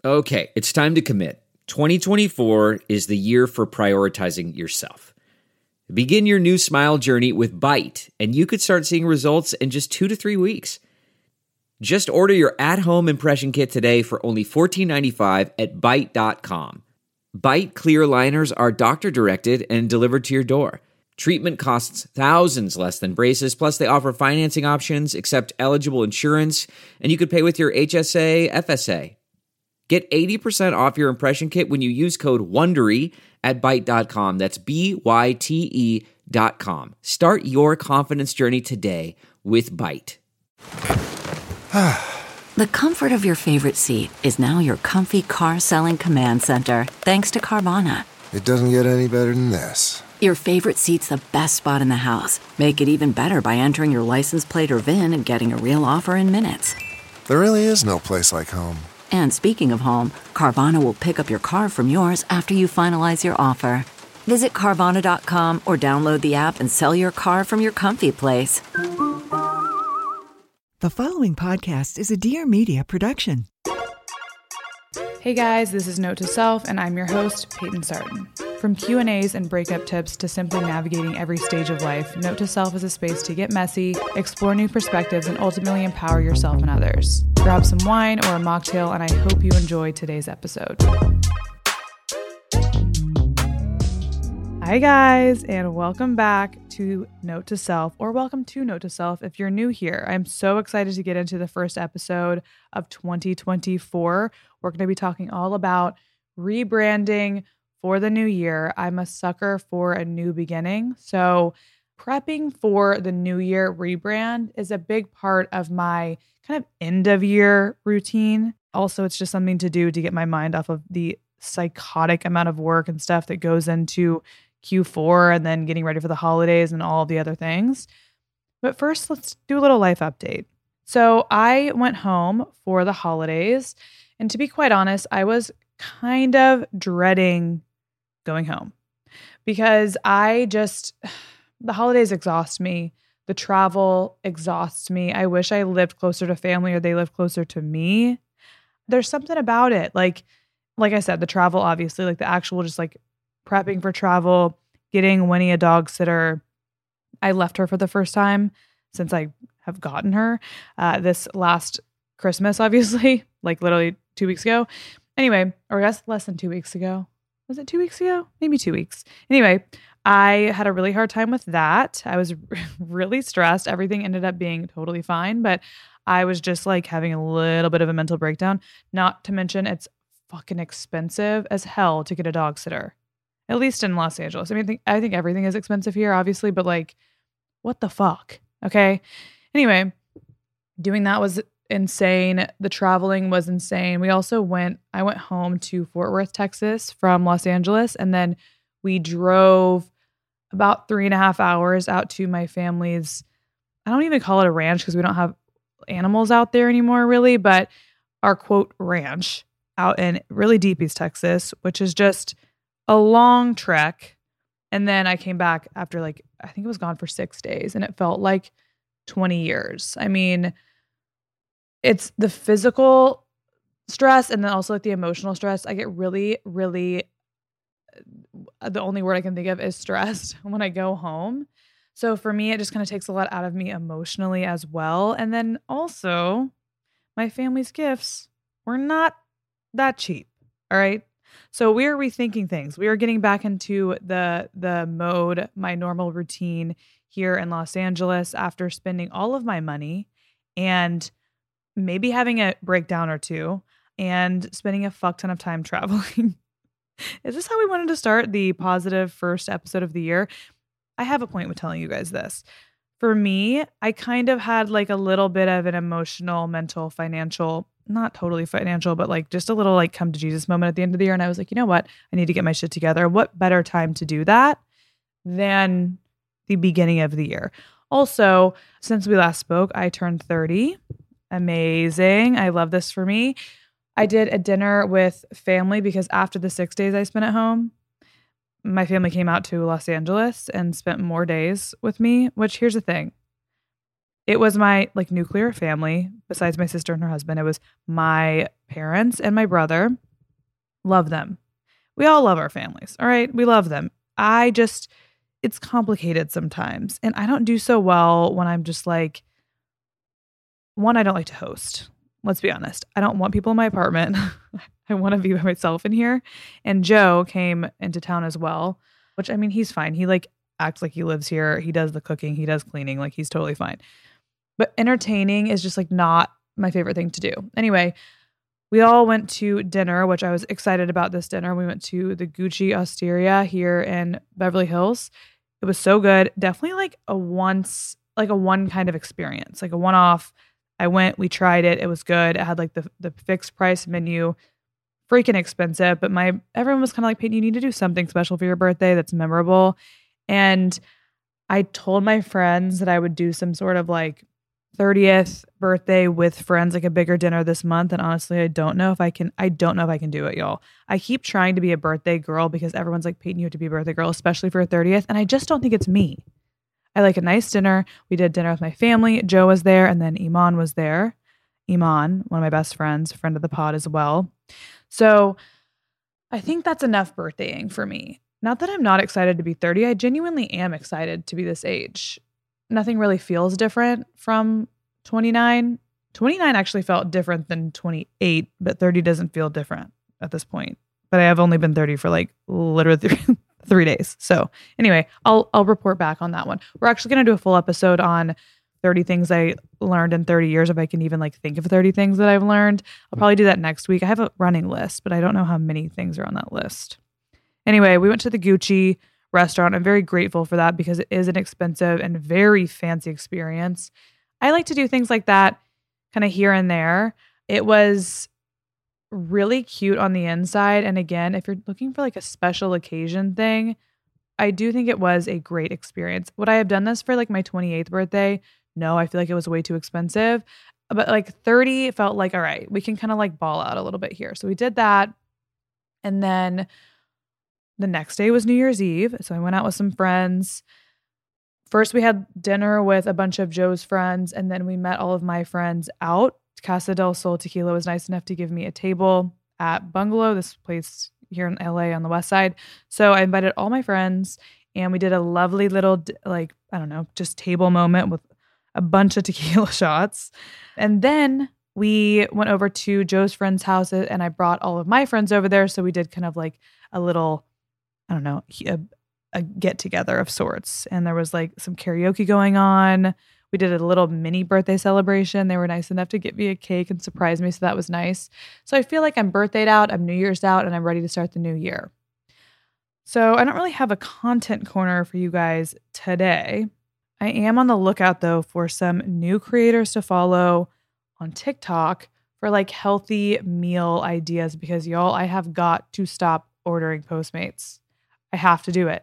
Okay, it's time to commit. 2024 is the year for prioritizing yourself. Begin your new smile journey with Byte, and you could start seeing results in just 2 to 3 weeks. Just order your at-home impression kit today for only $14.95 at Byte.com. Byte clear liners are doctor-directed and delivered to your door. Treatment costs thousands less than braces, plus they offer financing options, accept eligible insurance, and you could pay with your HSA, FSA. Get 80% off your impression kit when you use code WONDERY at Byte.com. That's BYTE.com. Start your confidence journey today with Byte. The comfort of your favorite seat is now your comfy car selling command center, thanks to Carvana. It doesn't get any better than this. Your favorite seat's the best spot in the house. Make it even better by entering your license plate or VIN and getting a real offer in minutes. There really is no place like home. And speaking of home, Carvana will pick up your car from yours after you finalize your offer. Visit Carvana.com or download the app and sell your car from your comfy place. The following podcast is a Dear Media production. Hey guys, this is Note to Self, and I'm your host, Peyton Sarton. From Q&As and breakup tips to simply navigating every stage of life, Note to Self is a space to get messy, explore new perspectives, and ultimately empower yourself and others. Grab some wine or a mocktail, and I hope you enjoy today's episode. Hi guys, and welcome back to Note to Self, or welcome to Note to Self if you're new here. I'm so excited to get into the first episode of 2024. We're going to be talking all about rebranding for the new year. I'm a sucker for a new beginning. So prepping for the new year rebrand is a big part of my kind of end of year routine. Also, it's just something to do to get my mind off of the psychotic amount of work and stuff that goes into Q4 and then getting ready for the holidays and all the other things. But first, let's do a little life update. So I went home for the holidays, and to be quite honest, I was kind of dreading going home because the holidays exhaust me. The travel exhausts me. I wish I lived closer to family or they lived closer to me. There's something about it. Like I said, the travel, obviously, like the actual just like prepping for travel, getting Winnie a dog sitter. I left her for the first time since I have gotten her this last Christmas, obviously, like literally 2 weeks ago. Anyway, or I guess less than 2 weeks ago. Was it 2 weeks ago? Maybe 2 weeks. Anyway, I had a really hard time with that. I was really stressed. Everything ended up being totally fine, but I was just like having a little bit of a mental breakdown. Not to mention it's fucking expensive as hell to get a dog sitter, at least in Los Angeles. I mean, I think everything is expensive here, obviously, but like, what the fuck? Okay. Anyway, doing that was insane. The traveling was insane. I went home to Fort Worth, Texas from Los Angeles, and then we drove about 3.5 hours out to my family's, I don't even call it a ranch because we don't have animals out there anymore really, but our quote ranch out in really deep East Texas, which is just a long trek. And then I came back after I think it was gone for 6 days, and it felt like 20 years. I mean, it's the physical stress and then also like the emotional stress. I get really, really, the only word I can think of is stressed when I go home. So for me, it just kind of takes a lot out of me emotionally as well. And then also my family's gifts were not that cheap. All right. So we are rethinking things. We are getting back into the mode, my normal routine here in Los Angeles after spending all of my money and maybe having a breakdown or two and spending a fuck ton of time traveling. Is this how we wanted to start the positive first episode of the year? I have a point with telling you guys this. For me, I kind of had like a little bit of an emotional, mental, financial, not totally financial, but like just a little like come to Jesus moment at the end of the year. And I was like, you know what? I need to get my shit together. What better time to do that than the beginning of the year? Also, since we last spoke, I turned 30. Amazing. I love this for me. I did a dinner with family because after the 6 days I spent at home, my family came out to Los Angeles and spent more days with me, which here's the thing. It was my like nuclear family, besides my sister and her husband. It was my parents and my brother. Love them. We all love our families. All right. We love them. It's complicated sometimes. And I don't do so well when I'm just like, one, I don't like to host. Let's be honest. I don't want people in my apartment. I want to be by myself in here. And Joe came into town as well, which I mean, he's fine. He like acts like he lives here. He does the cooking. He does cleaning. Like he's totally fine. But entertaining is just like not my favorite thing to do. Anyway, we all went to dinner, which I was excited about this dinner. We went to the Gucci Osteria here in Beverly Hills. It was so good. Definitely like a one kind of experience, like a one-off. I went, we tried it. It was good. It had like the fixed price menu, freaking expensive, but everyone was kind of like, Peyton, you need to do something special for your birthday that's memorable. And I told my friends that I would do some sort of like 30th birthday with friends, like a bigger dinner this month. And honestly, I don't know if I can do it, y'all. I keep trying to be a birthday girl because everyone's like, Peyton, you have to be a birthday girl, especially for a 30th. And I just don't think it's me. I like a nice dinner. We did dinner with my family. Joe was there, and then Iman was there. Iman, one of my best friends, friend of the pod as well. So I think that's enough birthdaying for me. Not that I'm not excited to be 30. I genuinely am excited to be this age. Nothing really feels different from 29. 29 actually felt different than 28, but 30 doesn't feel different at this point. But I have only been 30 for like literally 3 days. So anyway, I'll report back on that one. We're actually going to do a full episode on 30 things I learned in 30 years. If I can even like think of 30 things that I've learned, I'll probably do that next week. I have a running list, but I don't know how many things are on that list. Anyway, we went to the Gucci restaurant. I'm very grateful for that because it is an expensive and very fancy experience. I like to do things like that kind of here and there. It was really cute on the inside. And again, if you're looking for like a special occasion thing, I do think it was a great experience. Would I have done this for like my 28th birthday? No, I feel like it was way too expensive. But like 30 felt like, all right, we can kind of like ball out a little bit here. So we did that. And then the next day was New Year's Eve. So I went out with some friends. First, we had dinner with a bunch of Joe's friends, and then we met all of my friends out. Casa del Sol Tequila was nice enough to give me a table at Bungalow, this place here in LA on the west side. So I invited all my friends, and we did a lovely little, like, I don't know, just table moment with a bunch of tequila shots. And then we went over to Joe's friend's house, and I brought all of my friends over there. So we did kind of like a little, I don't know, a get together of sorts. And there was like some karaoke going on. We did a little mini birthday celebration. They were nice enough to get me a cake and surprise me. So that was nice. So I feel like I'm birthdayed out, I'm New Year's out, and I'm ready to start the new year. So I don't really have a content corner for you guys today. I am on the lookout though for some new creators to follow on TikTok for like healthy meal ideas because y'all, I have got to stop ordering Postmates. I have to do it.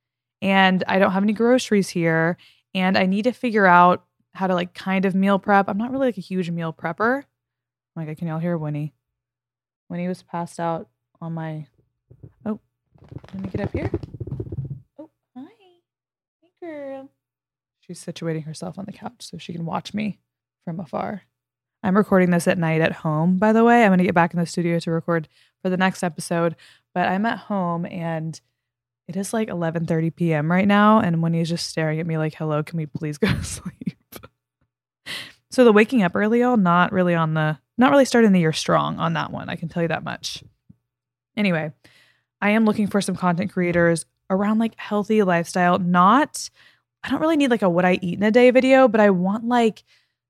And I don't have any groceries here. And I need to figure out how to like kind of meal prep. I'm not really like a huge meal prepper. Oh my God, can y'all hear Winnie? Winnie was passed out on my, oh, let me get up here. Oh, hi. Hey girl. She's situating herself on the couch so she can watch me from afar. I'm recording this at night at home, by the way. I'm going to get back in the studio to record for the next episode, but I'm at home and it is like 11:30 p.m. right now, and Winnie's just staring at me like, hello, can we please go to sleep? So the waking up early, y'all, not really starting the year strong on that one. I can tell you that much. Anyway, I am looking for some content creators around like healthy lifestyle. I don't really need like a what I eat in a day video, but I want like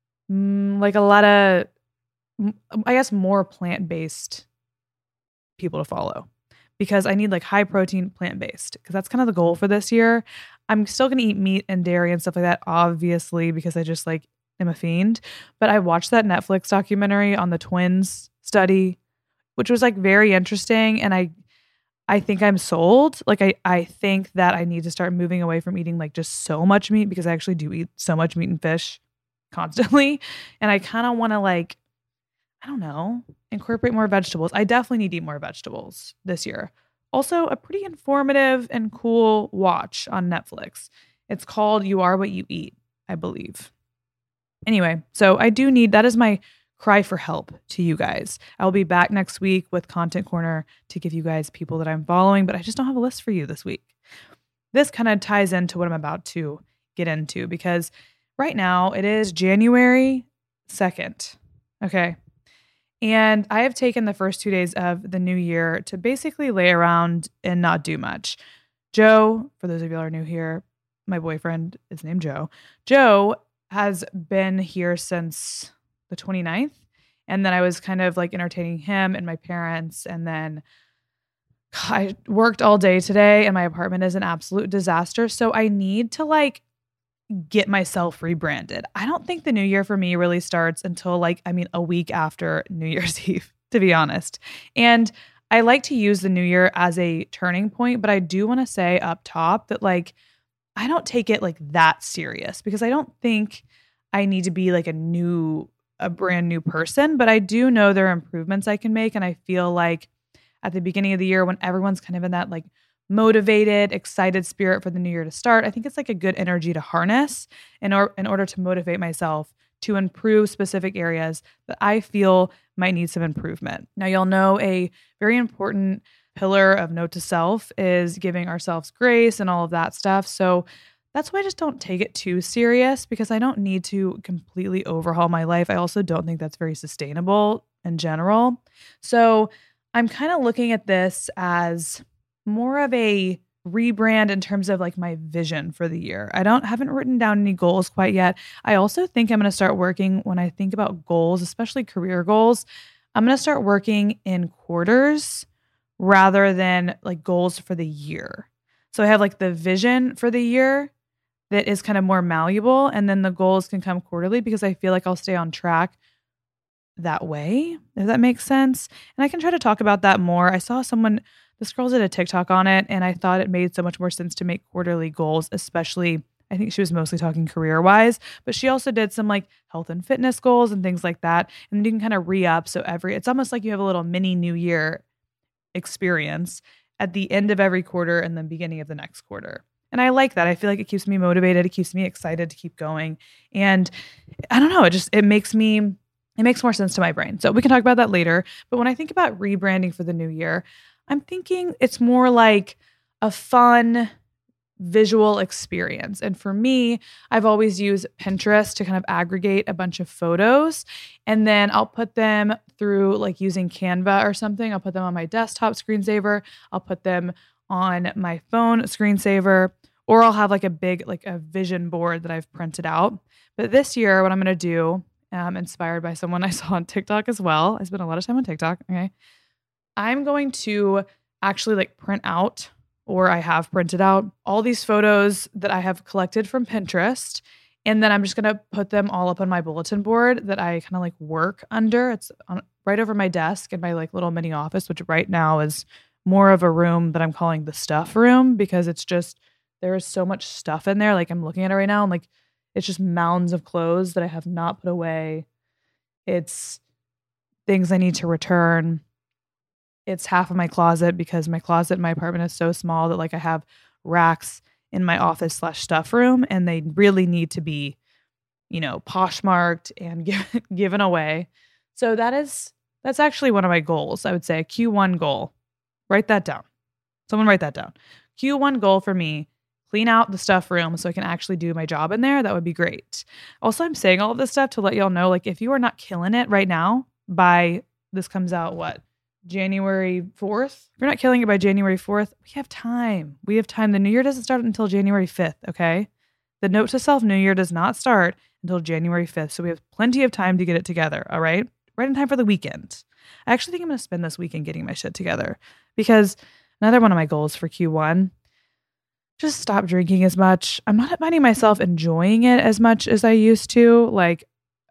a lot of, I guess, more plant-based people to follow. Because I need like high protein plant-based because that's kind of the goal for this year. I'm still going to eat meat and dairy and stuff like that, obviously, because I just like am a fiend. But I watched that Netflix documentary on the twins study, which was like very interesting. And I think I'm sold. Like I think that I need to start moving away from eating like just so much meat because I actually do eat so much meat and fish constantly. And I kind of want to like, I don't know, incorporate more vegetables. I definitely need to eat more vegetables this year. Also, a pretty informative and cool watch on Netflix. It's called You Are What You Eat, I believe. Anyway, so I do need, that is my cry for help to you guys. I'll be back next week with Content Corner to give you guys people that I'm following, but I just don't have a list for you this week. This kind of ties into what I'm about to get into because right now it is January 2nd. Okay. And I have taken the first 2 days of the new year to basically lay around and not do much. Joe, for those of you that are new here, my boyfriend is named Joe. Joe has been here since the 29th. And then I was kind of like entertaining him and my parents. And then I worked all day today and my apartment is an absolute disaster. So I need to like get myself rebranded. I don't think the new year for me really starts until a week after New Year's Eve, to be honest. And I like to use the new year as a turning point, but I do want to say up top that like, I don't take it like that serious because I don't think I need to be like a brand new person, but I do know there are improvements I can make. And I feel like at the beginning of the year when everyone's kind of in that like motivated, excited spirit for the new year to start, I think it's like a good energy to harness in order to motivate myself to improve specific areas that I feel might need some improvement. Now, you'll know a very important pillar of Note to Self is giving ourselves grace and all of that stuff. So that's why I just don't take it too serious because I don't need to completely overhaul my life. I also don't think that's very sustainable in general. So I'm kind of looking at this as more of a rebrand in terms of like my vision for the year. Haven't written down any goals quite yet. I also think I'm going to start working when I think about goals, especially career goals. I'm going to start working in quarters rather than like goals for the year. So I have like the vision for the year that is kind of more malleable, and then the goals can come quarterly because I feel like I'll stay on track that way, if that makes sense. And I can try to talk about that more. I saw this girl did a TikTok on it, and I thought it made so much more sense to make quarterly goals, especially, I think she was mostly talking career-wise, but she also did some like health and fitness goals and things like that. And you can kind of re-up. So it's almost like you have a little mini new year experience at the end of every quarter and then beginning of the next quarter. And I like that. I feel like it keeps me motivated. It keeps me excited to keep going. And I don't know, it makes more sense to my brain. So we can talk about that later. But when I think about rebranding for the new year, I'm thinking it's more like a fun visual experience. And for me, I've always used Pinterest to kind of aggregate a bunch of photos. And then I'll put them through like using Canva or something. I'll put them on my desktop screensaver. I'll put them on my phone screensaver, or I'll have like a big, like a vision board that I've printed out. But this year, what I'm going to do, inspired by someone I saw on TikTok as well. I spent a lot of time on TikTok. Okay. I'm going to actually like print out, or I have printed out all these photos that I have collected from Pinterest. And then I'm just going to put them all up on my bulletin board that I kind of like work under. It's right over my desk in my like little mini office, which right now is more of a room that I'm calling the stuff room because it's just, there is so much stuff in there. Like I'm looking at it right now and like, it's just mounds of clothes that I have not put away. It's things I need to return. It's half of my closet because my closet in my apartment is so small that like I have racks in my office / stuff room and they really need to be, poshmarked and given away. So that's actually one of my goals. I would say a Q1 goal. Write that down. Someone write that down. Q1 goal for me, clean out the stuff room so I can actually do my job in there. That would be great. Also, I'm saying all of this stuff to let y'all know, like if you are not killing it right now this comes out January 4th? If you're not killing it by January 4th, we have time. The new year doesn't start until January 5th, okay? The Note to Self New Year does not start until January 5th. So we have plenty of time to get it together, all right? Right in time for the weekend. I actually think I'm going to spend this weekend getting my shit together because another one of my goals for Q1, just stop drinking as much. I'm not finding myself enjoying it as much as I used to. Like,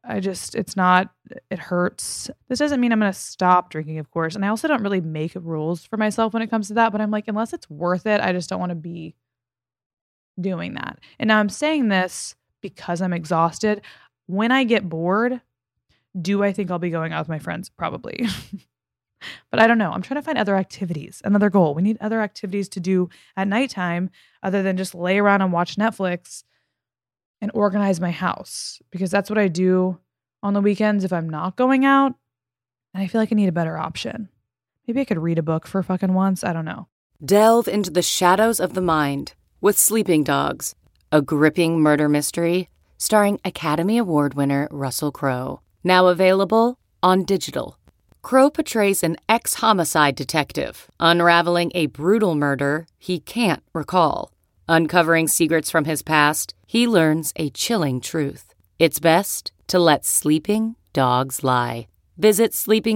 it hurts. This doesn't mean I'm going to stop drinking, of course. And I also don't really make rules for myself when it comes to that. But I'm like, unless it's worth it, I just don't want to be doing that. And now I'm saying this because I'm exhausted. When I get bored, do I think I'll be going out with my friends? Probably. But I don't know. I'm trying to find other activities. Another goal. We need other activities to do at nighttime other than just lay around and watch Netflix and organize my house because that's what I do on the weekends if I'm not going out. And I feel like I need a better option. Maybe I could read a book for fucking once. I don't know. Delve into the shadows of the mind with Sleeping Dogs, a gripping murder mystery starring Academy Award winner Russell Crowe. Now available on digital. Crowe portrays an ex-homicide detective unraveling a brutal murder he can't recall. Uncovering secrets from his past, he learns a chilling truth. It's best to let sleeping dogs lie. Visit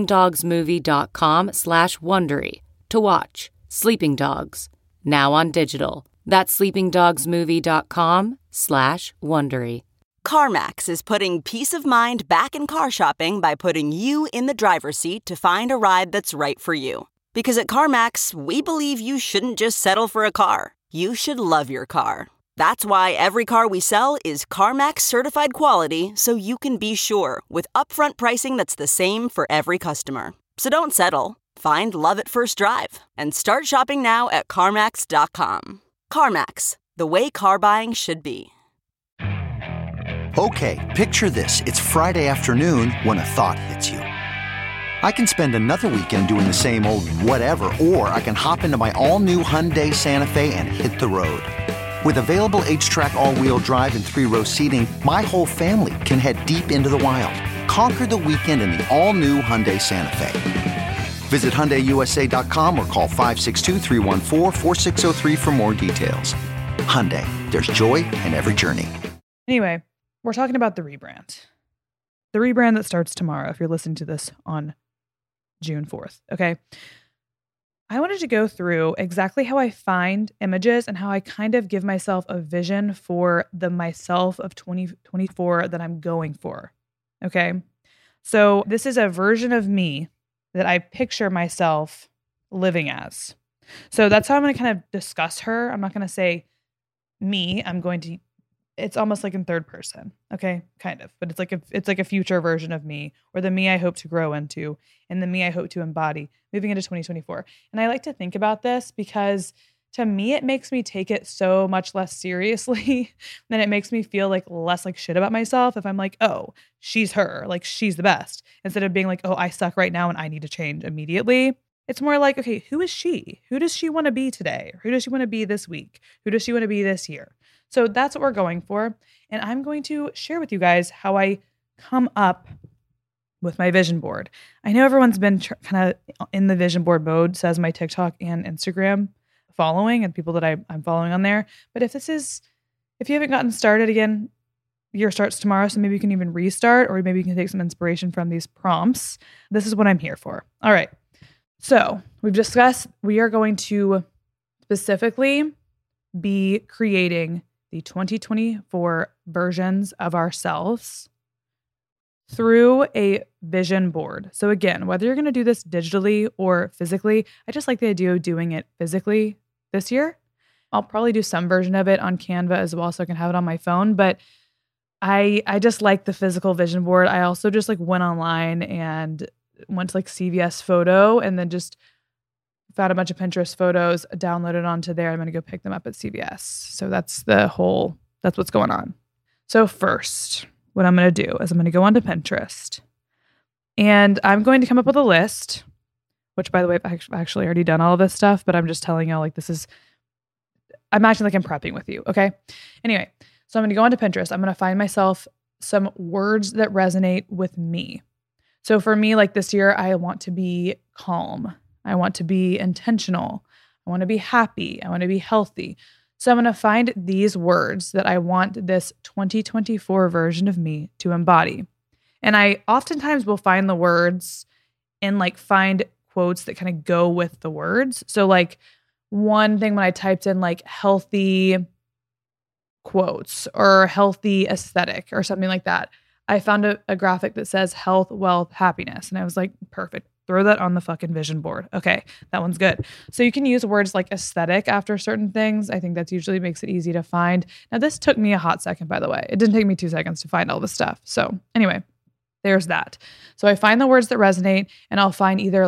sleepingdogsmovie.com/Wondery to watch Sleeping Dogs, now on digital. That's sleepingdogsmovie.com/Wondery. CarMax is putting peace of mind back in car shopping by putting you in the driver's seat to find a ride that's right for you. Because at CarMax, we believe you shouldn't just settle for a car. You should love your car. That's why every car we sell is CarMax certified quality, so you can be sure with upfront pricing that's the same for every customer. So don't settle. Find love at first drive and start shopping now at CarMax.com. CarMax, the way car buying should be. Okay, picture this. It's Friday afternoon when a thought hits you. I can spend another weekend doing the same old whatever, or I can hop into my all-new Hyundai Santa Fe and hit the road. With available H-Track all-wheel drive and 3-row seating, my whole family can head deep into the wild. Conquer the weekend in the all-new Hyundai Santa Fe. Visit HyundaiUSA.com or call 562-314-4603 for more details. Hyundai, there's joy in every journey. Anyway, we're talking about the rebrand. The rebrand that starts tomorrow, if you're listening to this on June 4th, okay? I wanted to go through exactly how I find images and how I kind of give myself a vision for the myself of 2024 that I'm going for, okay? So this is a version of me that I picture myself living as. So that's how I'm going to kind of discuss her. I'm not going to say me. It's almost like in third person. Okay. Kind of, but it's like a future version of me, or the me I hope to grow into and the me I hope to embody moving into 2024. And I like to think about this because to me, it makes me take it so much less seriously than it makes me feel like less like shit about myself. If I'm like, oh, she's her, like she's the best, instead of being like, oh, I suck right now and I need to change immediately. It's more like, okay, who is she? Who does she want to be today? Who does she want to be this week? Who does she want to be this year? So that's what we're going for. And I'm going to share with you guys how I come up with my vision board. I know everyone's been kind of in the vision board mode, says my TikTok and Instagram following and people that I'm following on there. But if you haven't gotten started again, your starts tomorrow. So maybe you can even restart, or maybe you can take some inspiration from these prompts. This is what I'm here for. All right. So we've discussed, we are going to specifically be creating the 2024 versions of ourselves through a vision board. So again, whether you're going to do this digitally or physically, I just like the idea of doing it physically this year. I'll probably do some version of it on Canva as well, so I can have it on my phone. But I just like the physical vision board. I also just like went online and went to like CVS Photo and then just found a bunch of Pinterest photos, downloaded onto there. I'm going to go pick them up at CVS. So that's what's going on. So first, what I'm going to do is I'm going to go onto Pinterest and I'm going to come up with a list, which by the way, I've actually already done all of this stuff, but I'm just telling you like I'm acting like I'm prepping with you. Okay. Anyway, so I'm going to go onto Pinterest. I'm going to find myself some words that resonate with me. So for me, like this year, I want to be calm. I want to be intentional. I want to be happy. I want to be healthy. So I'm going to find these words that I want this 2024 version of me to embody. And I oftentimes will find the words and like find quotes that kind of go with the words. So like one thing when I typed in like healthy quotes or healthy aesthetic or something like that, I found a graphic that says health, wealth, happiness. And I was like, perfect. Throw that on the fucking vision board. Okay, that one's good. So you can use words like aesthetic after certain things. I think that usually makes it easy to find. Now, this took me a hot second, by the way. It didn't take me 2 seconds to find all this stuff. So anyway, there's that. So I find the words that resonate and I'll find either like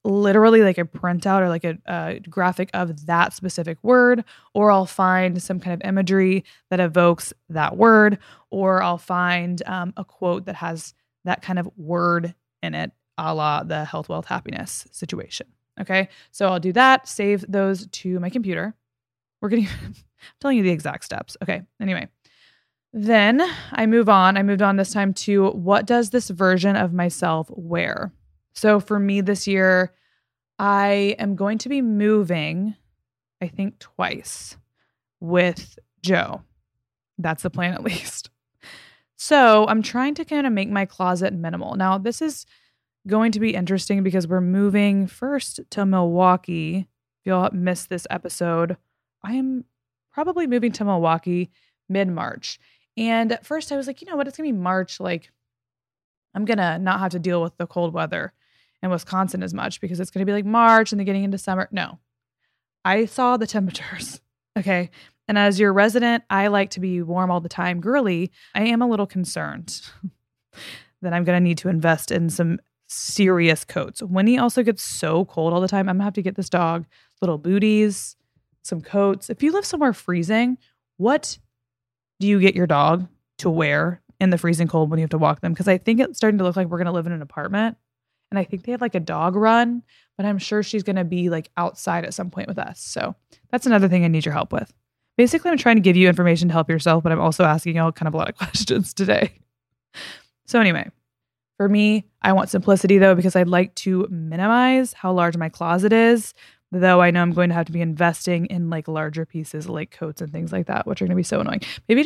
literally like a printout or like a graphic of that specific word, or I'll find some kind of imagery that evokes that word, or I'll find a quote that has that kind of word in it, a la the health, wealth, happiness situation. Okay. So I'll do that, save those to my computer. I'm telling you the exact steps. Okay. Anyway, then I moved on this time to what does this version of myself wear? So for me this year, I am going to be moving, I think twice with Joe. That's the plan at least. So I'm trying to kind of make my closet minimal. Now, this is going to be interesting because we're moving first to Milwaukee. If y'all missed this episode, I am probably moving to Milwaukee mid-March. And at first I was like, you know what? It's going to be March. Like, I'm going to not have to deal with the cold weather in Wisconsin as much because it's going to be like March and then getting into summer. No, I saw the temperatures. Okay. And as your resident, I like to be warm all the time, girly. I am a little concerned that I'm going to need to invest in some serious coats. Winnie also gets so cold all the time. I'm going to have to get this dog little booties, some coats. If you live somewhere freezing, what do you get your dog to wear in the freezing cold when you have to walk them? Because I think it's starting to look like we're going to live in an apartment. And I think they have like a dog run, but I'm sure she's going to be like outside at some point with us. So that's another thing I need your help with. Basically, I'm trying to give you information to help yourself, but I'm also asking y'all kind of a lot of questions today. So anyway, for me, I want simplicity though, because I'd like to minimize how large my closet is, though I know I'm going to have to be investing in like larger pieces like coats and things like that, which are going to be so annoying.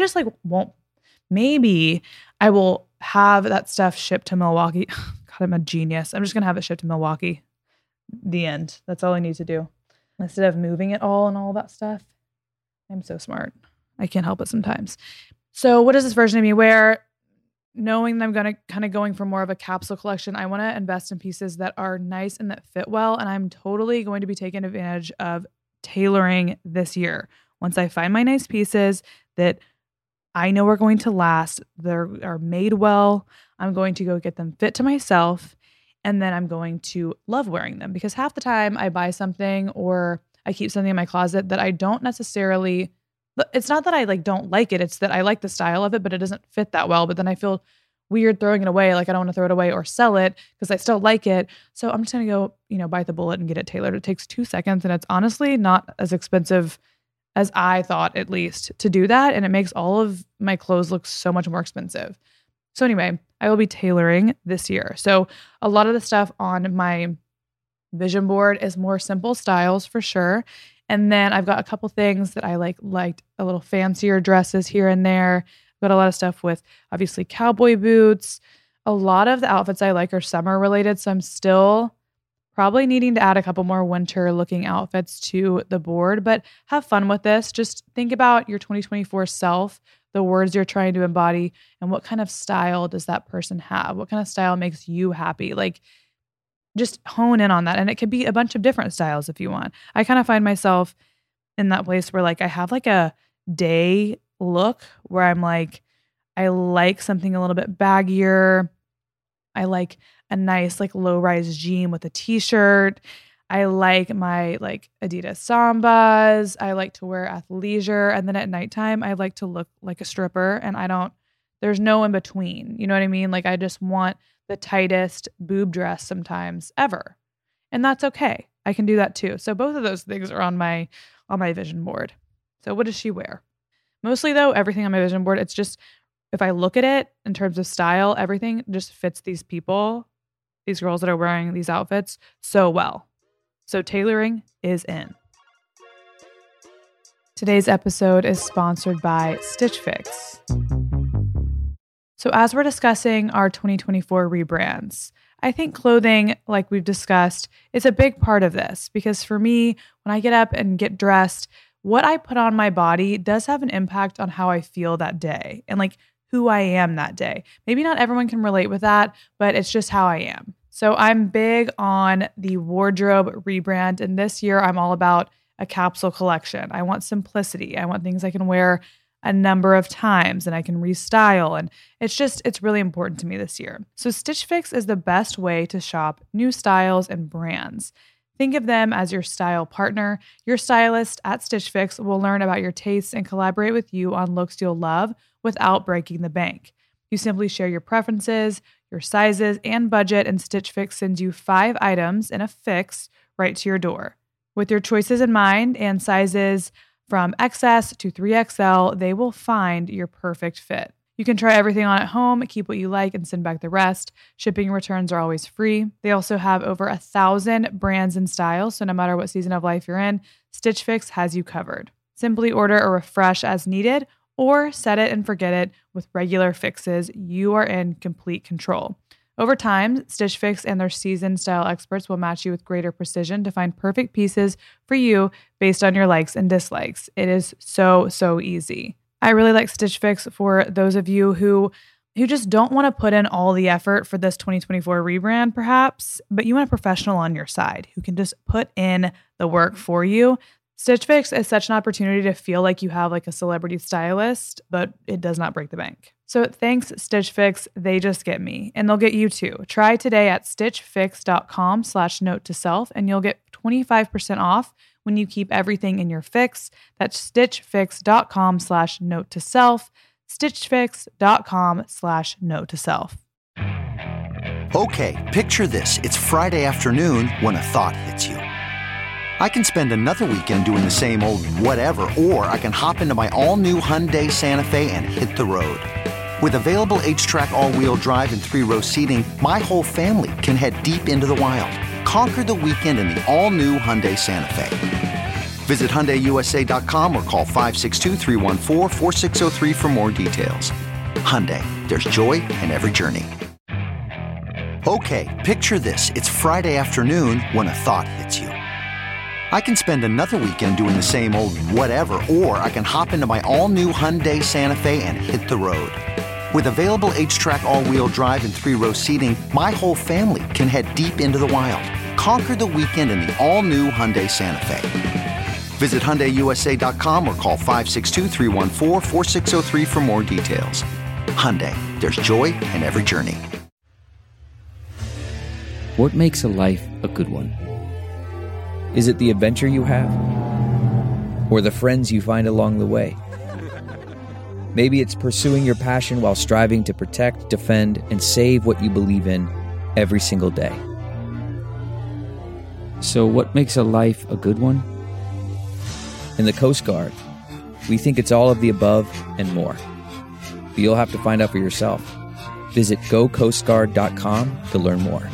Maybe I will have that stuff shipped to Milwaukee. God, I'm a genius. I'm just going to have it shipped to Milwaukee. The end. That's all I need to do. Instead of moving it all and all that stuff. I'm so smart. I can't help it sometimes. So what does this version of me wear? Knowing that I'm going to kind of going for more of a capsule collection, I want to invest in pieces that are nice and that fit well. And I'm totally going to be taking advantage of tailoring this year. Once I find my nice pieces that I know are going to last, are made well, I'm going to go get them fit to myself. And then I'm going to love wearing them, because half the time I buy something or I keep something in my closet that I don't necessarily, it's not that I like don't like it. It's that I like the style of it, but it doesn't fit that well. But then I feel weird throwing it away. Like I don't want to throw it away or sell it because I still like it. So I'm just going to go, bite the bullet and get it tailored. It takes 2 seconds and it's honestly not as expensive as I thought, at least, to do that. And it makes all of my clothes look so much more expensive. So anyway, I will be tailoring this year. So a lot of the stuff on my vision board is more simple styles for sure. And then I've got a couple things that I liked a little fancier dresses here and there. I've got a lot of stuff with obviously cowboy boots. A lot of the outfits I like are summer related. So I'm still probably needing to add a couple more winter looking outfits to the board, but have fun with this. Just think about your 2024 self, the words you're trying to embody, and what kind of style does that person have? What kind of style makes you happy? Like, just hone in on that. And it could be a bunch of different styles if you want. I kind of find myself in that place where like I have like a day look where I'm like, I like something a little bit baggier. I like a nice like low-rise jean with a t-shirt. I like my like Adidas Sambas. I like to wear athleisure. And then at nighttime, I like to look like a stripper, and there's no in between. You know what I mean? Like I just want the tightest boob dress sometimes ever. And that's okay. I can do that too. So both of those things are on my vision board. So what does she wear? Mostly though, everything on my vision board, it's just, if I look at it in terms of style, everything just fits these people, these girls that are wearing these outfits so well. So tailoring is in. Today's episode is sponsored by Stitch Fix. So as we're discussing our 2024 rebrands, I think clothing, like we've discussed, is a big part of this, because for me, when I get up and get dressed, what I put on my body does have an impact on how I feel that day and like who I am that day. Maybe not everyone can relate with that, but it's just how I am. So I'm big on the wardrobe rebrand. And this year I'm all about a capsule collection. I want simplicity. I want things I can wear a number of times and I can restyle. And it's really important to me this year. So Stitch Fix is the best way to shop new styles and brands. Think of them as your style partner. Your stylist at Stitch Fix will learn about your tastes and collaborate with you on looks you'll love without breaking the bank. You simply share your preferences, your sizes, and budget, and Stitch Fix sends you 5 items in a fix right to your door. With your choices in mind and sizes from XS to 3XL, they will find your perfect fit. You can try everything on at home, keep what you like, and send back the rest. Shipping and returns are always free. They also have over 1,000 brands and styles, so no matter what season of life you're in, Stitch Fix has you covered. Simply order or refresh as needed, or set it and forget it with regular fixes. You are in complete control. Over time, Stitch Fix and their seasoned style experts will match you with greater precision to find perfect pieces for you based on your likes and dislikes. It is so easy. I really like Stitch Fix for those of you who just don't want to put in all the effort for this 2024 rebrand, perhaps, but you want a professional on your side who can just put in the work for you. Stitch Fix is such an opportunity to feel like you have like a celebrity stylist, but it does not break the bank. So thanks, Stitch Fix. They just get me, and they'll get you too. Try today at stitchfix.com/note-to-self, and you'll get 25% off when you keep everything in your fix. That's stitchfix.com/note-to-self, stitchfix.com/note-to-self. Okay, picture this. It's Friday afternoon when a thought hits you. I can spend another weekend doing the same old whatever, or I can hop into my all-new Hyundai Santa Fe and hit the road. With available H-Track all-wheel drive and 3-row seating, my whole family can head deep into the wild. Conquer the weekend in the all-new Hyundai Santa Fe. Visit HyundaiUSA.com or call 562-314-4603 for more details. Hyundai, there's joy in every journey. Okay, picture this. It's Friday afternoon when a thought hits you. I can spend another weekend doing the same old whatever, or I can hop into my all-new Hyundai Santa Fe and hit the road. With available H-Track all-wheel drive and 3-row seating, my whole family can head deep into the wild. Conquer the weekend in the all-new Hyundai Santa Fe. Visit HyundaiUSA.com or call 562-314-4603 for more details. Hyundai, there's joy in every journey. What makes a life a good one? Is it the adventure you have? Or the friends you find along the way? Maybe it's pursuing your passion while striving to protect, defend, and save what you believe in every single day. So what makes a life a good one? In the Coast Guard, we think it's all of the above and more. But you'll have to find out for yourself. Visit gocoastguard.com to learn more.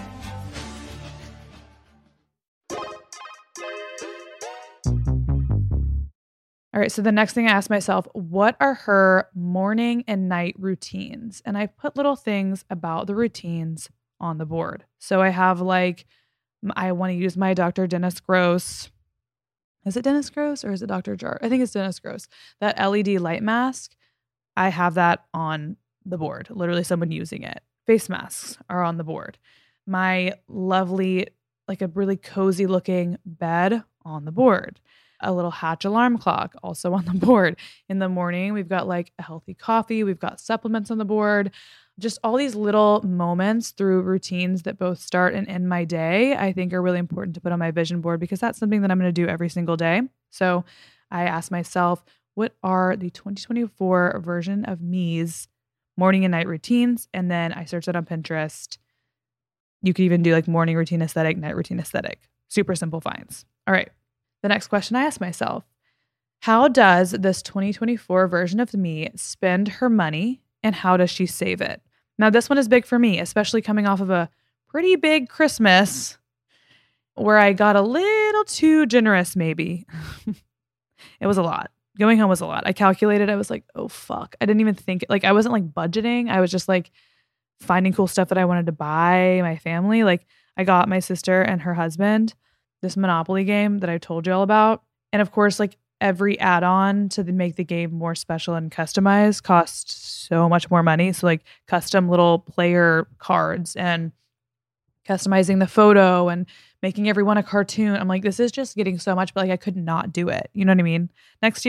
All right, so the next thing I asked myself, what are her morning and night routines? And I put little things about the routines on the board. So I have I want to use my Dr. Dennis Gross. Is it Dennis Gross or is it Dr. Jar? I think it's Dennis Gross. That LED light mask, I have that on the board. Literally someone using it. Face masks are on the board. My lovely, a really cozy looking bed on the board. A little Hatch alarm clock also on the board. In the morning, we've got a healthy coffee. We've got supplements on the board. Just all these little moments through routines that both start and end my day, I think are really important to put on my vision board because that's something that I'm going to do every single day. So I asked myself, what are the 2024 version of me's morning and night routines? And then I searched it on Pinterest. You could even do morning routine aesthetic, night routine aesthetic. Super simple finds. All right. The next question I asked myself, how does this 2024 version of me spend her money and how does she save it? Now, this one is big for me, especially coming off of a pretty big Christmas where I got a little too generous, maybe. It was a lot. Going home was a lot. I calculated. I was like, oh, fuck. I didn't even think, I wasn't budgeting. I was just finding cool stuff that I wanted to buy my family. I got my sister and her husband this Monopoly game that I told you all about. And of course, every add-on to make the game more special and customized costs so much more money. So custom little player cards and customizing the photo and making everyone a cartoon. I'm this is just getting so much, but I could not do it. You know what I mean? Next year,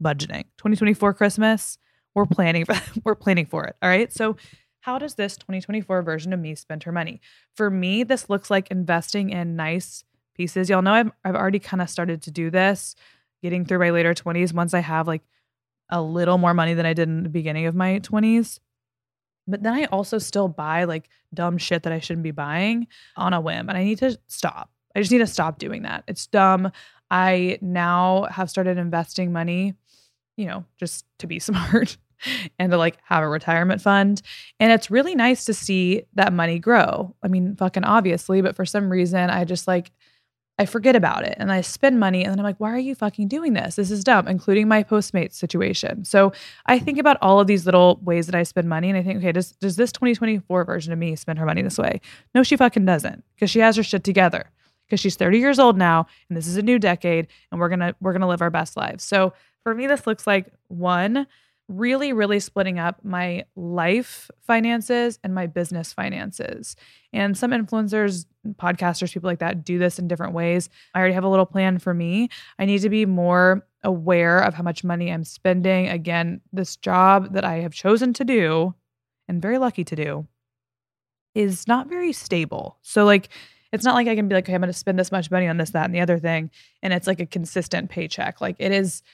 budgeting. 2024 Christmas, we're planning for it. All right. So how does this 2024 version of me spend her money? For me, this looks like investing in nice pieces. Y'all know I've already kind of started to do this, getting through my later 20s once I have like a little more money than I did in the beginning of my 20s. But then I also still buy like dumb shit that I shouldn't be buying on a whim. And I need to stop. I just need to stop doing that. It's dumb. I now have started investing money, just to be smart and to like have a retirement fund. And it's really nice to see that money grow. I mean, fucking obviously, but for some reason I just I forget about it and I spend money and then I'm like, why are you fucking doing this? This is dumb, including my Postmates situation. So I think about all of these little ways that I spend money and I think, okay, does this 2024 version of me spend her money this way? No, she fucking doesn't, because she has her shit together, because she's 30 years old now and this is a new decade and we're going to live our best lives. So for me, this looks like one, really, really splitting up my life finances and my business finances. And some influencers, podcasters, people like that do this in different ways. I already have a little plan for me. I need to be more aware of how much money I'm spending. Again, this job that I have chosen to do and very lucky to do is not very stable. So it's not like I can be like, okay, I'm going to spend this much money on this, that, and the other thing. And it's like a consistent paycheck. Like it is,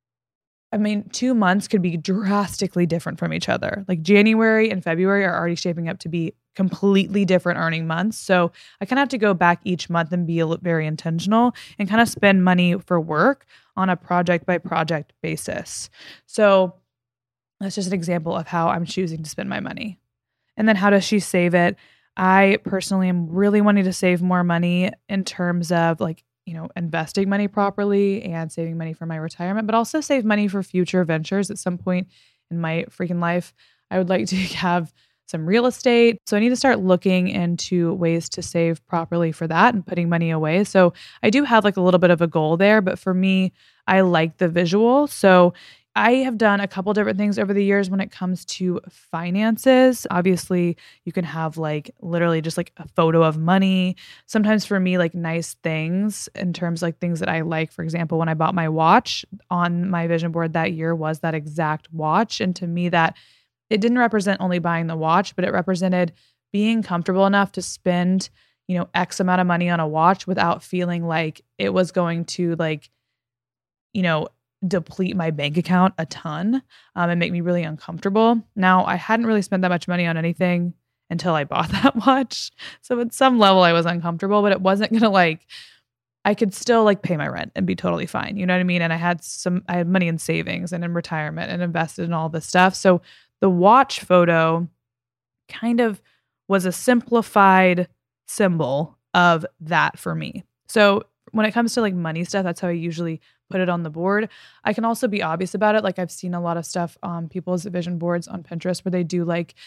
2 months could be drastically different from each other. Like January and February are already shaping up to be completely different earning months. So I kind of have to go back each month and be very intentional and kind of spend money for work on a project by project basis. So that's just an example of how I'm choosing to spend my money. And then how does she save it? I personally am really wanting to save more money in terms of investing money properly and saving money for my retirement, but also save money for future ventures. At some point in my freaking life, I would like to have some real estate. So I need to start looking into ways to save properly for that and putting money away. So I do have a little bit of a goal there, but for me, I like the visual. So I have done a couple different things over the years when it comes to finances. Obviously, you can have literally just a photo of money. Sometimes for me, nice things in terms things that I like. For example, when I bought my watch, on my vision board that year was that exact watch. And to me, that it didn't represent only buying the watch, but it represented being comfortable enough to spend, X amount of money on a watch without feeling like it was going to deplete my bank account a ton and make me really uncomfortable. Now, I hadn't really spent that much money on anything until I bought that watch. So at some level I was uncomfortable, but it wasn't going to I could still pay my rent and be totally fine. You know what I mean? And I had money in savings and in retirement and invested in all this stuff. So the watch photo kind of was a simplified symbol of that for me. So when it comes to money stuff, that's how I usually put it on the board. I can also be obvious about it. I've seen a lot of stuff on people's vision boards on Pinterest where they do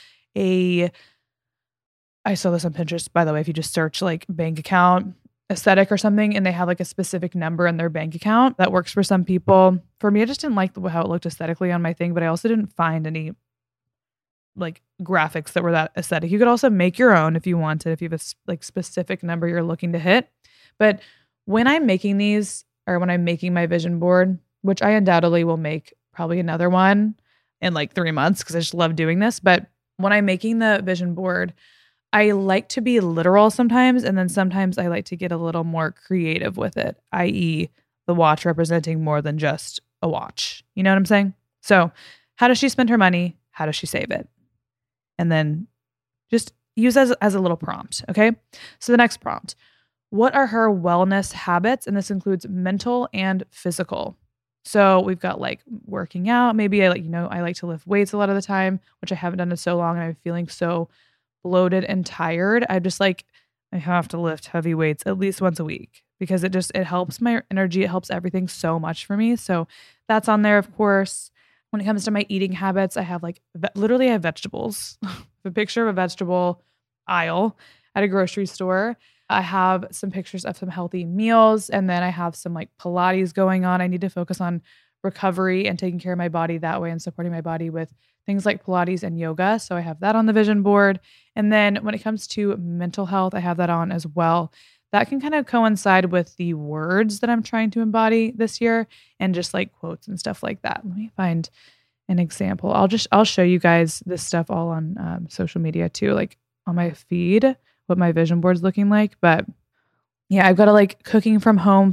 I saw this on Pinterest, by the way, if you just search bank account aesthetic or something, and they have a specific number in their bank account that works for some people. For me, I just didn't like how it looked aesthetically on my thing, but I also didn't find any graphics that were that aesthetic. You could also make your own if you wanted, if you have a specific number you're looking to hit. But when I'm making these, or when I'm making my vision board, which I undoubtedly will make probably another one in 3 months because I just love doing this. But when I'm making the vision board, I like to be literal sometimes. And then sometimes I like to get a little more creative with it, i.e. the watch representing more than just a watch. You know what I'm saying? So how does she spend her money? How does she save it? And then just use as a little prompt. Okay. So the next prompt. What are her wellness habits? And this includes mental and physical. So we've got working out. Maybe I like to lift weights a lot of the time, which I haven't done in so long. And I'm feeling so bloated and tired. I have to lift heavy weights at least once a week because it helps my energy. It helps everything so much for me. So that's on there, of course. When it comes to my eating habits, I have literally I have vegetables. A picture of a vegetable aisle at a grocery store. I have some pictures of some healthy meals, and then I have some Pilates going on. I need to focus on recovery and taking care of my body that way and supporting my body with things like Pilates and yoga. So I have that on the vision board. And then when it comes to mental health, I have that on as well. that can kind of coincide with the words that I'm trying to embody this year and just like quotes and stuff like that. Let me find an example. I'll show you guys this stuff all on social media too, like on my feed, what my vision board's looking like. But yeah, I've got like cooking from home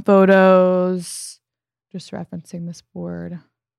photos, just referencing this board.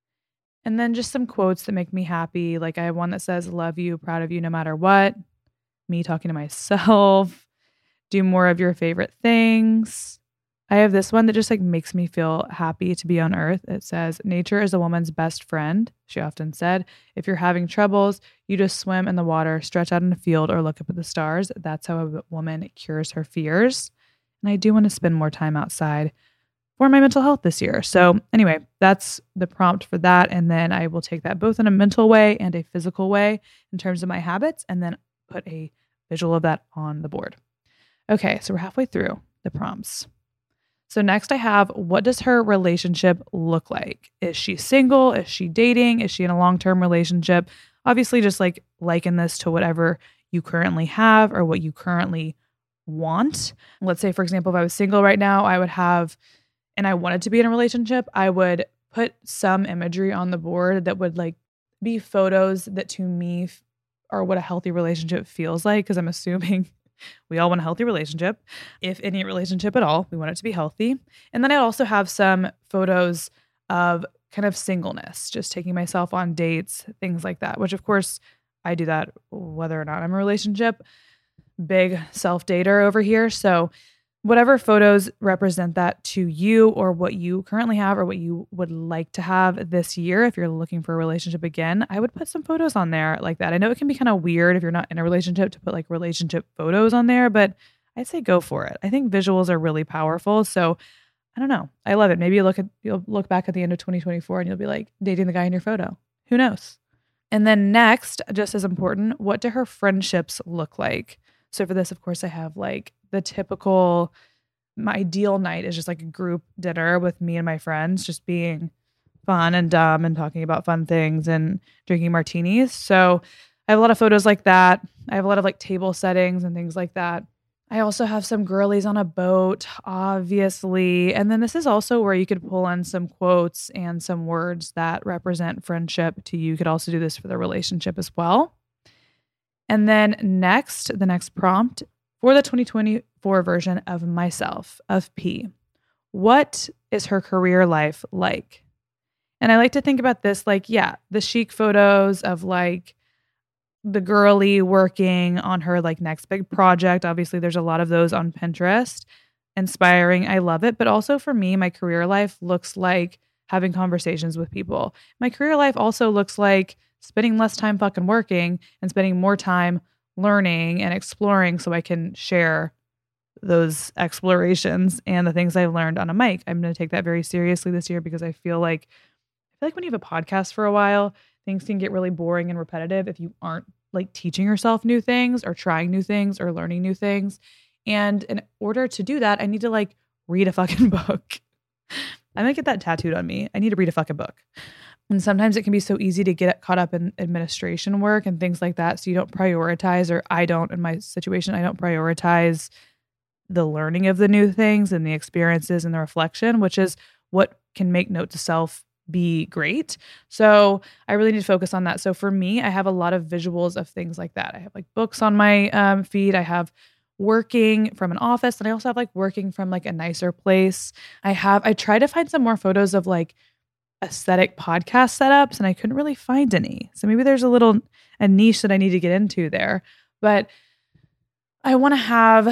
And then just some quotes that make me happy. Like I have one that says, love you, proud of you no matter what. Me talking to myself. Do more of your favorite things. I have this one that just like makes me feel happy to be on earth. It says, nature is a woman's best friend. She often said, if you're having troubles, you just swim in the water, stretch out in a field, or look up at the stars. That's how a woman cures her fears. And I do want to spend more time outside for my mental health this year. So anyway, that's the prompt for that. And then I will take that both in a mental way and a physical way in terms of my habits, and then put a visual of that on the board. Okay, so we're halfway through the prompts. So next I have, what does her relationship look like? Is she single? Is she dating? Is she in a long-term relationship? Obviously, just like liken this to whatever you currently have or what you currently want. Let's say, for example, if I was single right now, I would have, and I wanted to be in a relationship, I would put some imagery on the board that would like be photos that to me are what a healthy relationship feels like. Because I'm assuming we all want a healthy relationship. If any relationship at all, we want it to be healthy. And then I also have some photos of kind of singleness, just taking myself on dates, things like that, which of course I do that whether or not I'm in a relationship. Big self-dater over here. So whatever photos represent that to you, or what you currently have, or what you would like to have this year, if you're looking for a relationship again, I would put some photos on there like that. I know it can be kind of weird if you're not in a relationship to put like relationship photos on there, but I'd say go for it. I think visuals are really powerful. So I don't know. I love it. Maybe you'll look back at the end of 2024 and you'll be like dating the guy in your photo. Who knows? And then next, just as important, what do her friendships look like? So for this, of course, I have like the typical, my ideal night is just like a group dinner with me and my friends, just being fun and dumb and talking about fun things and drinking martinis. So I have a lot of photos like that. I have a lot of like table settings and things like that. I also have some girlies on a boat, obviously. And then this is also where you could pull in some quotes and some words that represent friendship to you. You could also do this for the relationship as well. And then next, the next prompt for the 2024 version of myself, of P. What is her career life like? And I like to think about this like, yeah, the chic photos of like the girly working on her like next big project. Obviously, there's a lot of those on Pinterest. Inspiring. I love it. But also for me, my career life looks like having conversations with people. My career life also looks like spending less time fucking working and spending more time learning and exploring so I can share those explorations and the things I've learned on a mic. I'm going to take that very seriously this year because I feel like when you have a podcast for a while, things can get really boring and repetitive if you aren't like teaching yourself new things or trying new things or learning new things. And in order to do that, I need to like read a fucking book. I'm going to get that tattooed on me. I need to read a fucking book. And sometimes it can be so easy to get caught up in administration work and things like that. So you don't prioritize, or I don't, in my situation, I don't prioritize the learning of the new things and the experiences and the reflection, which is what can make Note to Self be great. So I really need to focus on that. So for me, I have a lot of visuals of things like that. I have like books on my feed. I have working from an office, and I also have like working from like a nicer place. I try to find some more photos of like aesthetic podcast setups, and I couldn't really find any. So maybe there's a niche that I need to get into there. But I want to have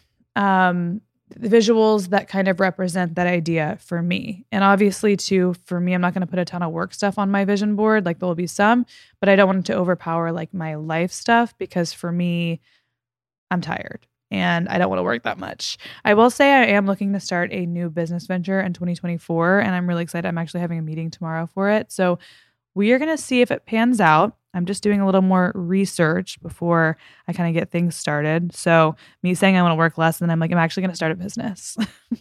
the visuals that kind of represent that idea for me. And obviously too, for me, I'm not going to put a ton of work stuff on my vision board. Like there'll be some, but I don't want it to overpower like my life stuff, because for me, I'm tired and I don't want to work that much. I will say I am looking to start a new business venture in 2024, and I'm really excited. I'm actually having a meeting tomorrow for it. So we are going to see if it pans out. I'm just doing a little more research before I kind of get things started. So me saying I want to work less, and then I'm actually going to start a business.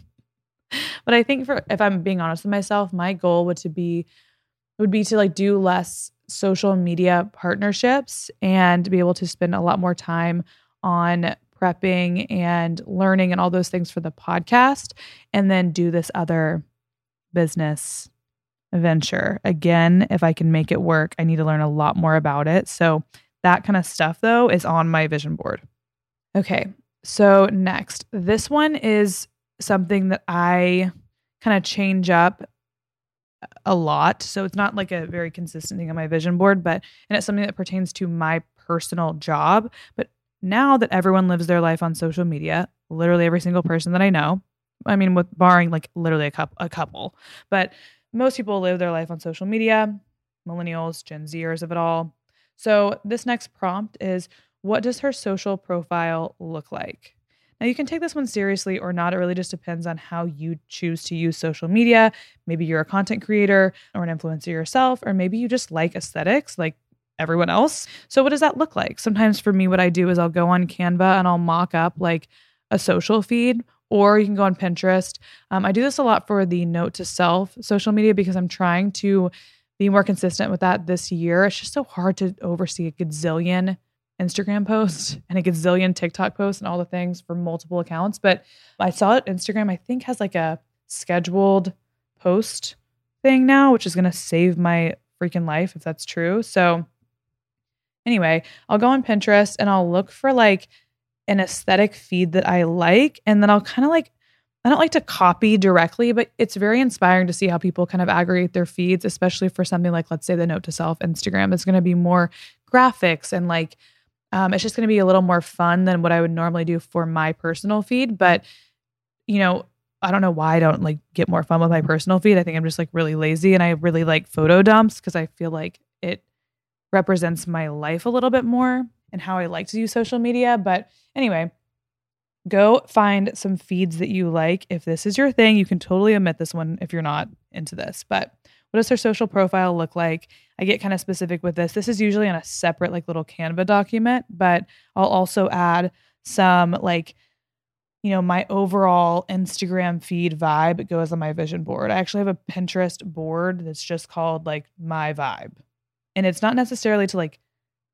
But I think if I'm being honest with myself, my goal would be to like do less social media partnerships and be able to spend a lot more time on prepping and learning and all those things for the podcast, and then do this other business venture. Again, if I can make it work, I need to learn a lot more about it. So that kind of stuff, though, is on my vision board. Okay, so next, this one is something that I kind of change up a lot. So it's not like a very consistent thing on my vision board, and it's something that pertains to my personal job. But now that everyone lives their life on social media, literally every single person that I know, I mean, with barring like literally a couple, but most people live their life on social media, millennials, Gen Zers of it all. So this next prompt is, what does her social profile look like? Now you can take this one seriously or not. It really just depends on how you choose to use social media. Maybe you're a content creator or an influencer yourself, or maybe you just like aesthetics like everyone else. So what does that look like? Sometimes for me, what I do is I'll go on Canva and I'll mock up like a social feed, or you can go on Pinterest. I do this a lot for the Note to Self social media because I'm trying to be more consistent with that this year. It's just so hard to oversee a gazillion Instagram posts and a gazillion TikTok posts and all the things for multiple accounts. But I saw it, Instagram, I think, has like a scheduled post thing now, which is going to save my freaking life if that's true. So anyway, I'll go on Pinterest and I'll look for like an aesthetic feed that I like. And then I'll kind of like, I don't like to copy directly, but it's very inspiring to see how people kind of aggregate their feeds, especially for something like, let's say, the Note to Self Instagram. It's going to be more graphics and like, it's just going to be a little more fun than what I would normally do for my personal feed. But, you know, I don't know why I don't like get more fun with my personal feed. I think I'm just like really lazy, and I really like photo dumps because I feel like it represents my life a little bit more and how I like to use social media. But anyway, go find some feeds that you like. If this is your thing, you can totally omit this one if you're not into this. But what does her social profile look like? I get kind of specific with this. This is usually on a separate like little Canva document, but I'll also add some like, you know, my overall Instagram feed vibe goes on my vision board. I actually have a Pinterest board that's just called like my vibe. And it's not necessarily to like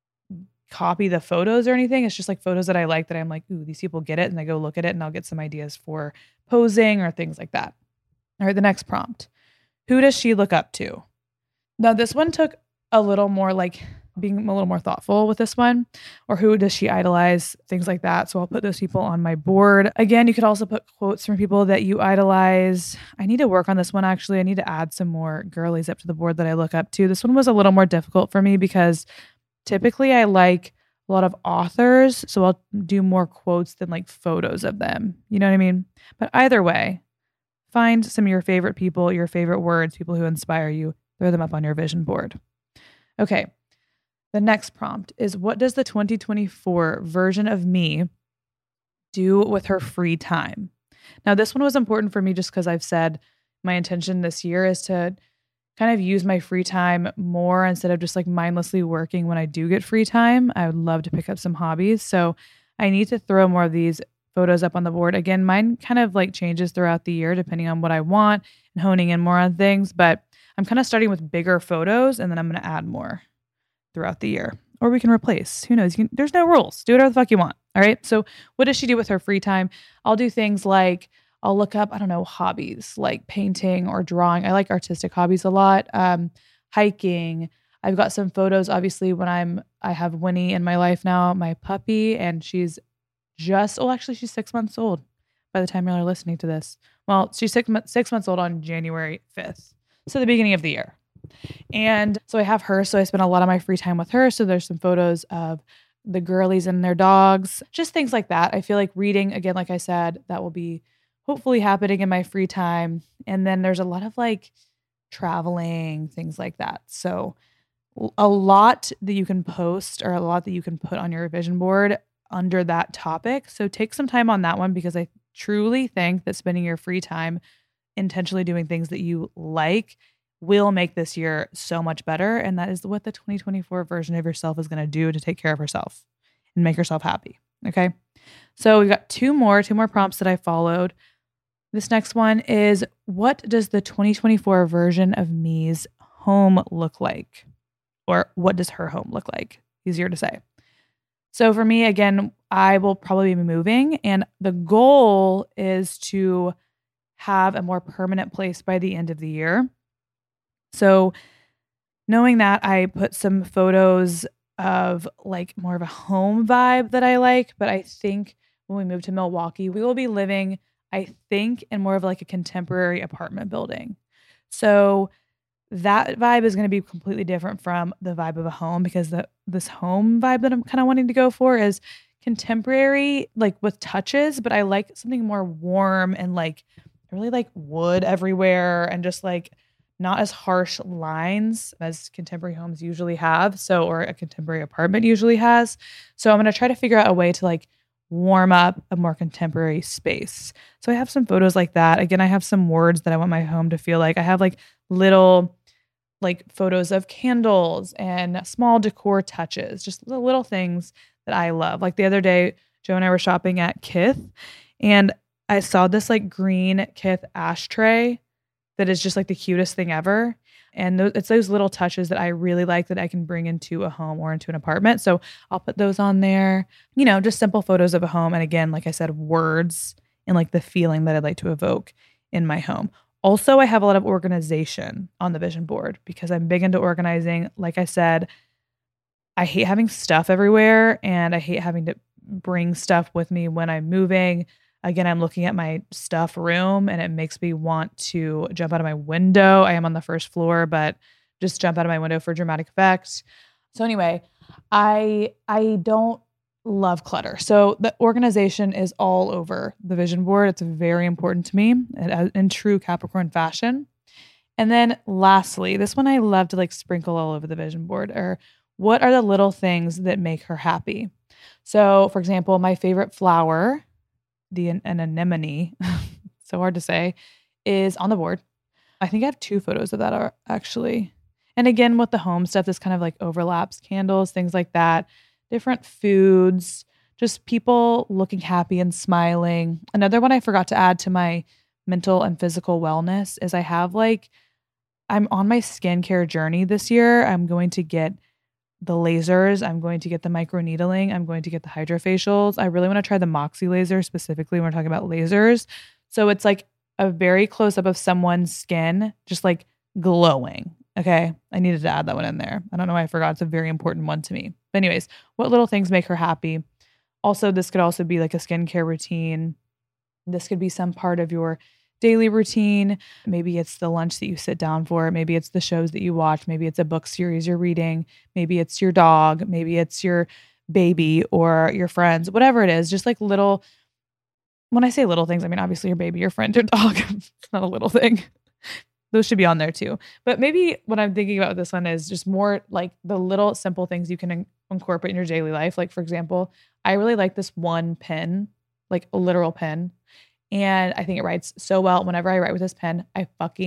copy the photos or anything. It's just like photos that I like that I'm like, ooh, these people get it. And I go look at it and I'll get some ideas for posing or things like that. All right, the next prompt. Who does she look up to? Now, this one took a little more like being a little more thoughtful with this one, or who does she idolize? Things like that. So I'll put those people on my board. Again, you could also put quotes from people that you idolize. I need to work on this one. Actually, I need to add some more girlies up to the board that I look up to. This one was a little more difficult for me because typically I like a lot of authors. So I'll do more quotes than like photos of them. You know what I mean? But either way, find some of your favorite people, your favorite words, people who inspire you, throw them up on your vision board. Okay. The next prompt is, what does the 2024 version of me do with her free time? Now, this one was important for me just because I've said my intention this year is to kind of use my free time more instead of just like mindlessly working when I do get free time. I would love to pick up some hobbies. So I need to throw more of these photos up on the board. Again, mine kind of like changes throughout the year depending on what I want and honing in more on things, but I'm kind of starting with bigger photos and then I'm going to add more throughout the year, or we can replace, who knows? There's no rules. Do whatever the fuck you want. All right. So what does she do with her free time? I'll do things like I'll look up, I don't know, hobbies like painting or drawing. I like artistic hobbies a lot. Hiking. I've got some photos, obviously, when I have Winnie in my life now, my puppy, and she's she's 6 months old by the time you're listening to this. Well, she's 6 months old on January 5th. So the beginning of the year. And so I have her. So I spend a lot of my free time with her. So there's some photos of the girlies and their dogs, just things like that. I feel like reading, again, like I said, that will be hopefully happening in my free time. And then there's a lot of like traveling, things like that. So a lot that you can post or a lot that you can put on your vision board under that topic. So take some time on that one because I truly think that spending your free time intentionally doing things that you like will make this year so much better. And that is what the 2024 version of yourself is going to do to take care of herself and make herself happy. Okay. So we've got two more prompts that I followed. This next one is, what does the 2024 version of me's home look like? Or what does her home look like? Easier to say. So for me, again, I will probably be moving, and the goal is to have a more permanent place by the end of the year. So knowing that, I put some photos of like more of a home vibe that I like, but I think when we move to Milwaukee, we will be living, I think, in more of like a contemporary apartment building. So that vibe is going to be completely different from the vibe of a home, because this home vibe that I'm kind of wanting to go for is contemporary, like with touches, but I like something more warm and like I really like wood everywhere and just like not as harsh lines as contemporary homes usually have. So, or a contemporary apartment usually has. So I'm going to try to figure out a way to like warm up a more contemporary space. So I have some photos like that. Again, I have some words that I want my home to feel like. I have like little like photos of candles and small decor touches, just the little things that I love. Like the other day, Joe and I were shopping at Kith, and I saw this like green Kith ashtray that is just like the cutest thing ever. And it's those little touches that I really like that I can bring into a home or into an apartment. So I'll put those on there, you know, just simple photos of a home. And again, like I said, words and like the feeling that I'd like to evoke in my home. Also, I have a lot of organization on the vision board because I'm big into organizing. Like I said, I hate having stuff everywhere, and I hate having to bring stuff with me when I'm moving. Again, I'm looking at my stuff room and it makes me want to jump out of my window. I am on the first floor, but just jump out of my window for dramatic effect. So anyway, I don't love clutter. So the organization is all over the vision board. It's very important to me in true Capricorn fashion. And then lastly, this one I love to like sprinkle all over the vision board, or what are the little things that make her happy? So for example, my favorite flower, an anemone, so hard to say, is on the board. I think I have 2 photos of that actually. And again, with the home stuff, this kind of like overlaps, candles, things like that, different foods, just people looking happy and smiling. Another one I forgot to add to my mental and physical wellness is I'm on my skincare journey this year. I'm going to get the lasers. I'm going to get the microneedling. I'm going to get the hydrofacials. I really want to try the Moxie laser specifically when we're talking about lasers. So it's like a very close up of someone's skin, just like glowing. Okay. I needed to add that one in there. I don't know why I forgot. It's a very important one to me. But anyways, what little things make her happy? Also, this could also be like a skincare routine. This could be some part of your daily routine. Maybe it's the lunch that you sit down for. Maybe it's the shows that you watch. Maybe it's a book series you're reading. Maybe it's your dog. Maybe it's your baby or your friends, whatever it is. Just like little, when I say little things, I mean, obviously your baby, your friend, your dog. It's not a little thing. Those should be on there too. But maybe what I'm thinking about with this one is just more like the little simple things you can incorporate in your daily life. Like for example, I really like this one pen, like a literal pen. And I think it writes so well. Whenever I write with this pen, I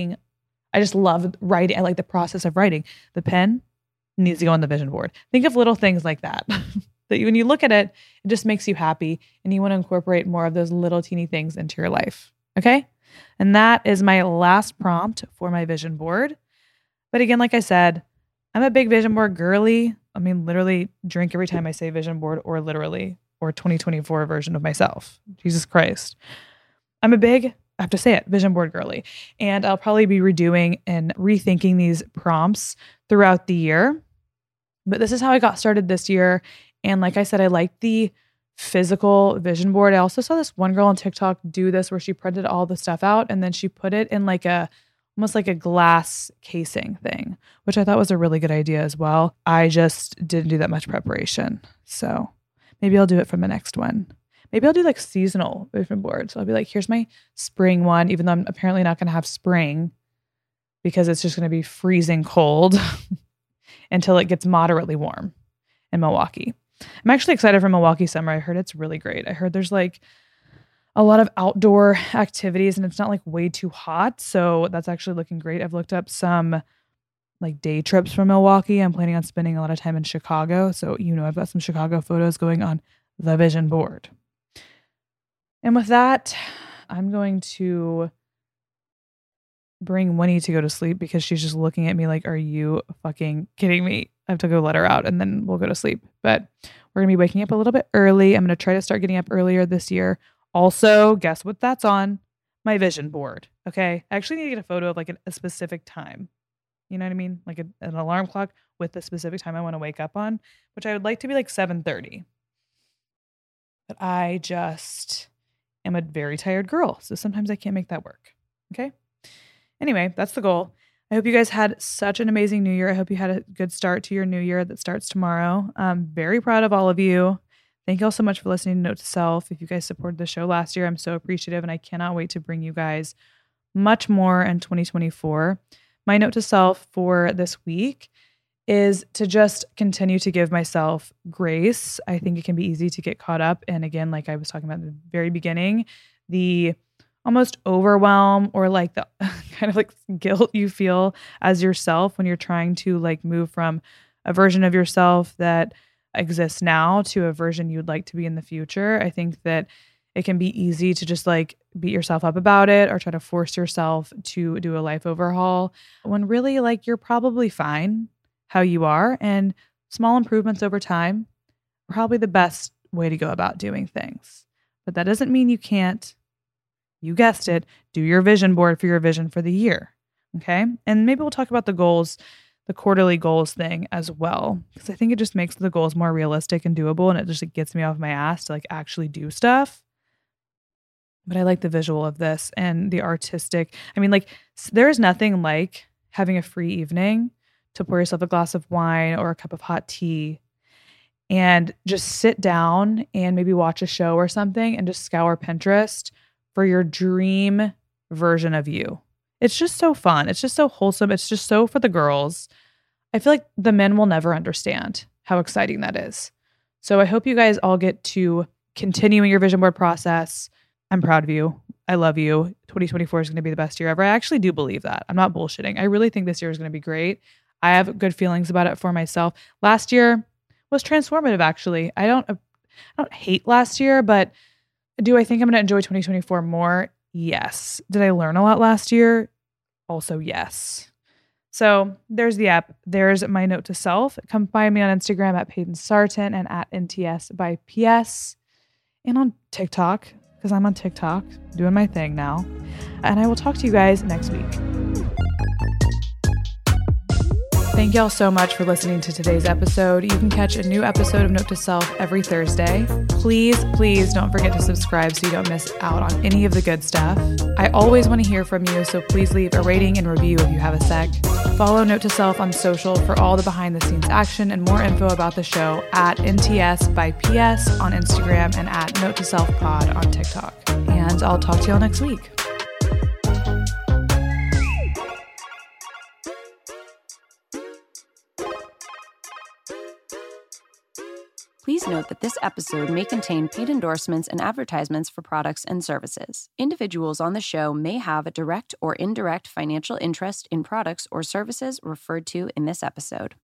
just love writing. I like the process of writing. The pen needs to go on the vision board. Think of little things like that, that when you look at it, it just makes you happy and you want to incorporate more of those little teeny things into your life. Okay. And that is my last prompt for my vision board. But again, like I said, I'm a big vision board girly. I mean, literally drink every time I say vision board, or literally, or 2024 version of myself. Jesus Christ. I'm a big, I have to say it, vision board girly. And I'll probably be redoing and rethinking these prompts throughout the year. But this is how I got started this year. And like I said, I like the physical vision board. I also saw this one girl on TikTok do this where she printed all the stuff out and then she put it in like almost like a glass casing thing, which I thought was a really good idea as well. I just didn't do that much preparation. So maybe I'll do it from the next one. Maybe I'll do like seasonal vision boards. So I'll be like, here's my spring one, even though I'm apparently not going to have spring because it's just going to be freezing cold until it gets moderately warm in Milwaukee. I'm actually excited for Milwaukee summer. I heard it's really great. I heard there's like a lot of outdoor activities and it's not like way too hot. So that's actually looking great. I've looked up some like day trips from Milwaukee. I'm planning on spending a lot of time in Chicago. So, I've got some Chicago photos going on the vision board. And with that, I'm going to bring Winnie to go to sleep because she's just looking at me like, are you fucking kidding me? I have to go let her out and then we'll go to sleep. But we're going to be waking up a little bit early. I'm going to try to start getting up earlier this year. Also, guess what that's on? My vision board. Okay. I actually need to get a photo of like a specific time. You know what I mean? Like an alarm clock with the specific time I want to wake up on, which I would like to be like 7:30. But I just am a very tired girl. So sometimes I can't make that work. Okay. Anyway, that's the goal. I hope you guys had such an amazing new year. I hope you had a good start to your new year that starts tomorrow. I'm very proud of all of you. Thank you all so much for listening to Note to Self. If you guys supported the show last year, I'm so appreciative and I cannot wait to bring you guys much more in 2024. My note to self for this week is to just continue to give myself grace. I think it can be easy to get caught up. And again, like I was talking about at the very beginning, the almost overwhelm or like the kind of like guilt you feel as yourself when you're trying to like move from a version of yourself that exists now to a version you'd like to be in the future. I think that it can be easy to just like beat yourself up about it or try to force yourself to do a life overhaul when really like you're probably fine how you are, and small improvements over time are probably the best way to go about doing things. But that doesn't mean you can't, you guessed it, do your vision board for your vision for the year. Okay. And maybe we'll talk about the goals, the quarterly goals thing as well, because I think it just makes the goals more realistic and doable. And it just like, gets me off my ass to like actually do stuff. But I like the visual of this and the artistic. I mean, like there's nothing like having a free evening to pour yourself a glass of wine or a cup of hot tea and just sit down and maybe watch a show or something and just scour Pinterest for your dream version of you. It's just so fun. It's just so wholesome. It's just so for the girls. I feel like the men will never understand how exciting that is. So I hope you guys all get to continuing your vision board process. I'm proud of you. I love you. 2024 is going to be the best year ever. I actually do believe that. I'm not bullshitting. I really think this year is going to be great. I have good feelings about it for myself. Last year was transformative, actually. I don't hate last year, but do I think I'm going to enjoy 2024 more? Yes. Did I learn a lot last year? Also, yes. So there's the app. There's my note to self. Come find me on Instagram at Peyton Sarton and at NTS by PS and on TikTok, because I'm on TikTok doing my thing now. And I will talk to you guys next week. Thank y'all so much for listening to today's episode. You can catch a new episode of Note to Self every Thursday. Please, please don't forget to subscribe so you don't miss out on any of the good stuff. I always want to hear from you, so please leave a rating and review if you have a sec. Follow Note to Self on social for all the behind-the-scenes action and more info about the show at NTS by PS on Instagram and at Note to Self Pod on TikTok. And I'll talk to y'all next week. Please note that this episode may contain paid endorsements and advertisements for products and services. Individuals on the show may have a direct or indirect financial interest in products or services referred to in this episode.